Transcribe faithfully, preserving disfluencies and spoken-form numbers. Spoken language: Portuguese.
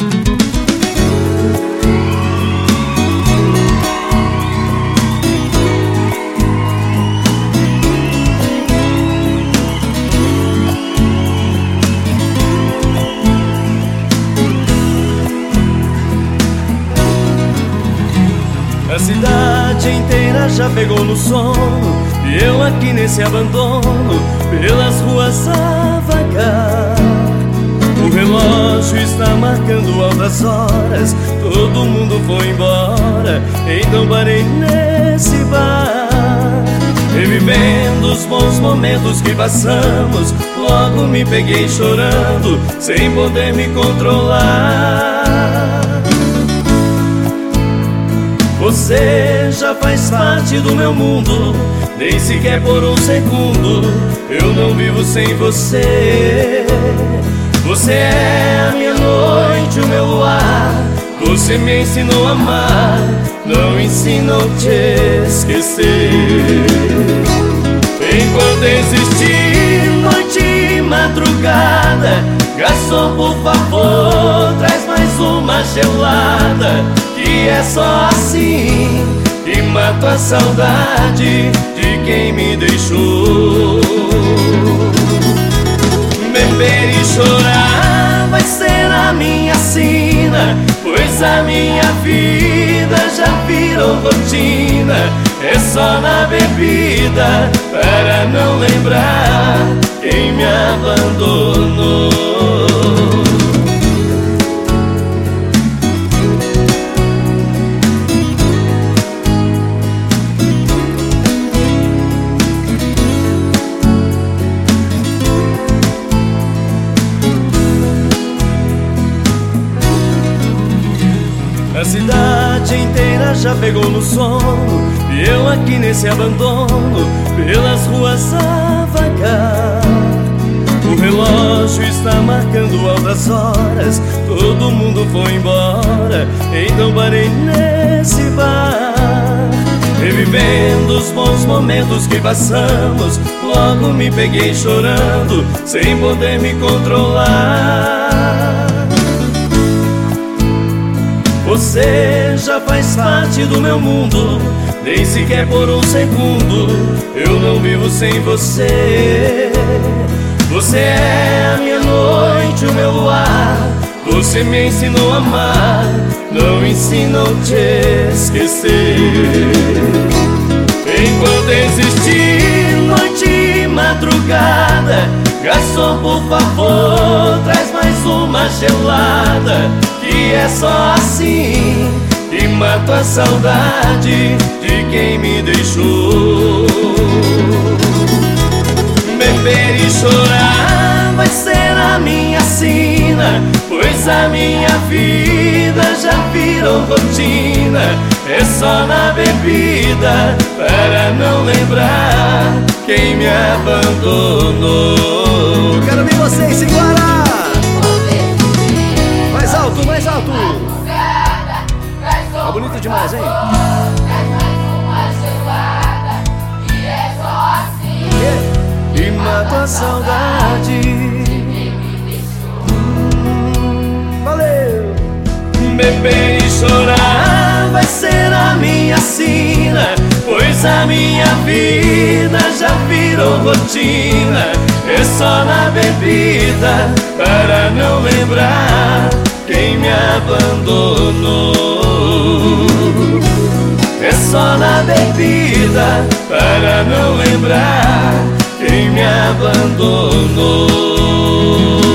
A cidade inteira já pegou no sono e eu aqui nesse abandono, pelas ruas a vagar. O relógio está marcando altas horas, todo mundo foi embora, então parei nesse bar. Revivendo os bons momentos que passamos, logo me peguei chorando, sem poder me controlar. Você já faz parte do meu mundo, nem sequer por um segundo eu não vivo sem você. Você é a minha noite, o meu luar. Você me ensinou a amar, não ensinou a te esquecer. Enquanto existir noite e madrugada, garçom, por favor, traz mais uma gelada, que é só assim que mato a saudade de quem me deixou. Beber e chorar vai ser a minha sina, pois a minha vida já virou rotina. É só na bebida para não lembrar quem me abandonou. A cidade inteira já pegou no sono e eu aqui nesse abandono, pelas ruas a vagar. O relógio está marcando altas horas, todo mundo foi embora, então parei nesse bar. Revivendo os bons momentos que passamos, logo me peguei chorando, sem poder me controlar. Você já faz parte do meu mundo, nem sequer por um segundo eu não vivo sem você. Você é a minha noite, o meu luar. Você me ensinou a amar, não ensinou a te esquecer. Enquanto existir noite e madrugada, garçom, por favor, traz mais uma gelada, que é só assim que mato a saudade de quem me deixou. Beber e chorar vai ser a minha sina, pois a minha vida já virou rotina. É só na bebida para não lembrar quem me abandonou. Quero ver vocês, Siguara! Mais alto, mais alto! Tá bonito demais, hein? E mato a saudade. Hum, valeu! Beber e chorar vai ser a minha sina, pois a minha vida já virou rotina. É só na bebida para não lembrar quem me abandonou. É só na bebida para não lembrar quem me abandonou.